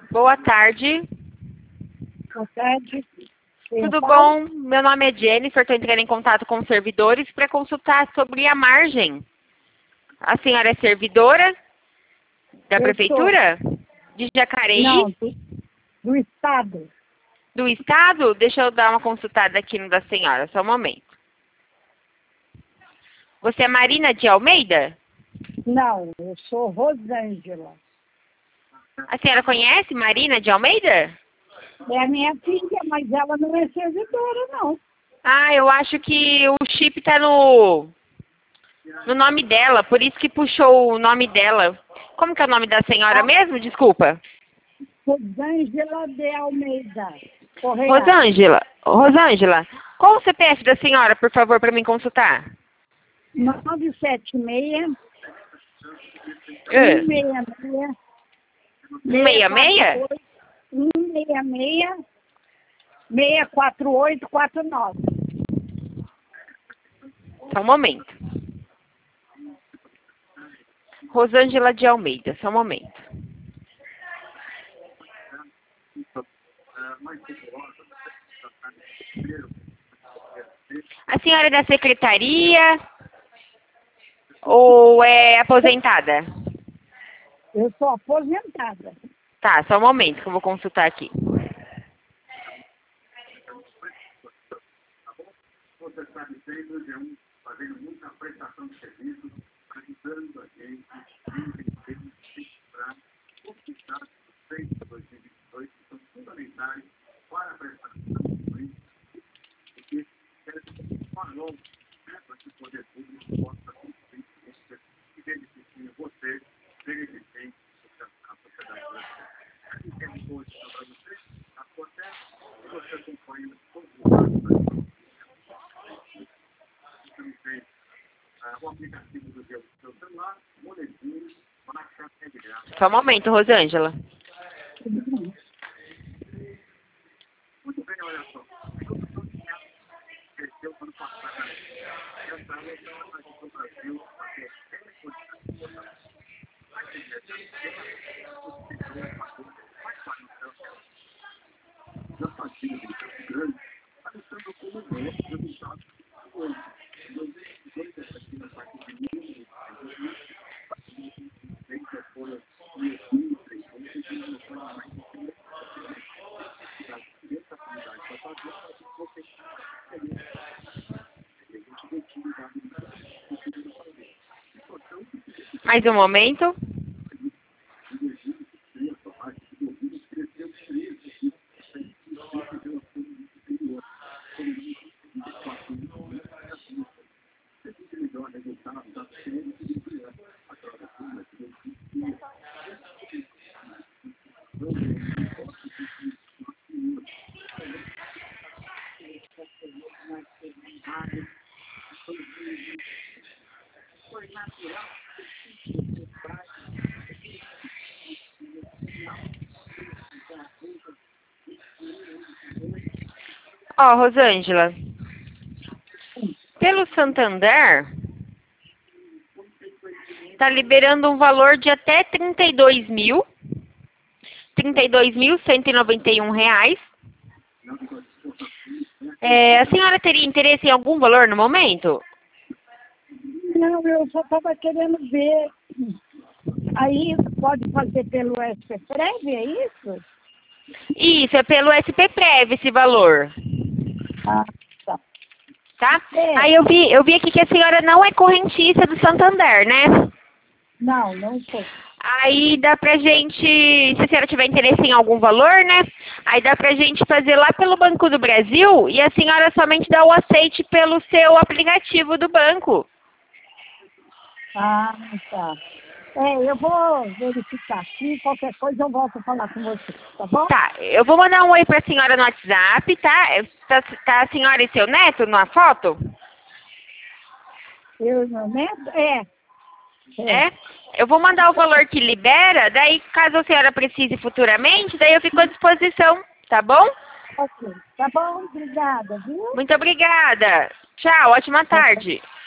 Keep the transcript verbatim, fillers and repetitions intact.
Boa tarde. Boa tarde. Quem Tudo fala? bom? Meu nome é Jennifer, estou entrando em contato com os servidores para consultar sobre a margem. A senhora é servidora da Eu sou. prefeitura de Jacareí, Não, do, do Estado. do estado? Deixa eu dar uma consultada aqui no da senhora, só um momento. Você é Marina de Almeida? Não, eu sou Rosângela. A senhora conhece Marina de Almeida? É a minha filha, mas ela não é servidora, não. Ah, eu acho que o chip está no, no nome dela, por isso que puxou o nome dela. Como que é o nome da senhora Ah, mesmo? Desculpa. Rosângela de Almeida. Correia. Rosângela, Rosângela, qual o C P F da senhora, por favor, para mim consultar? nove sete seis, É. um seis seis, um seis seis? um seis seis, seis quatro oito quatro nove. Só um momento. Rosângela de Almeida, só um momento. A senhora é da secretaria ou é aposentada? Eu sou aposentada. Tá, só um momento que eu vou consultar aqui. Só um momento, Rosângela. Mais um momento. Ó, Rosângela, pelo Santander, tá liberando um valor de até trinta e dois mil, trinta e dois mil cento e noventa e um reais. É, a senhora teria interesse em algum valor no momento? Não, eu só estava querendo ver. Aí pode fazer pelo S P Prev, é isso? Isso, é pelo S P Prev esse valor, Ah, tá. tá? É. Aí eu vi, eu vi aqui que a senhora não é correntista do Santander, né? Não, não sou. Aí dá pra gente, se a senhora tiver interesse em algum valor, né? Aí dá pra gente fazer lá pelo Banco do Brasil e a senhora somente dá o aceite pelo seu aplicativo do banco. Ah, tá. É, eu vou verificar aqui, qualquer coisa eu volto a falar com você, tá bom? Tá, eu vou mandar um oi pra senhora no WhatsApp, tá? Tá, tá a senhora e seu neto na foto? Eu e meu neto? É. É. É? Eu vou mandar o valor que libera, daí caso a senhora precise futuramente, daí eu fico à disposição, tá bom? Ok. Tá bom, obrigada, viu? Muito obrigada. Tchau, ótima Tá. tarde.